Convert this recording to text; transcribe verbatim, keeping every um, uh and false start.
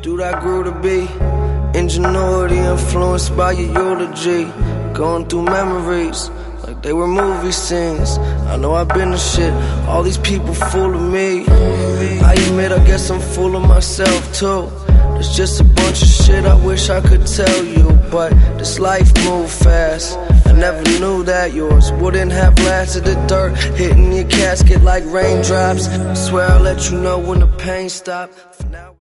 dude I grew to be. Ingenuity influenced by your eulogy. Going through memories like they were movie scenes. I know I've been the shit, all these people fooling me. I admit I guess I'm fooling myself too. There's just a bunch of shit I wish I could tell you, but this life moves fast. I never knew that yours wouldn't have blasted the dirt, hitting your casket like raindrops. I swear I'll let you know when the pain stops.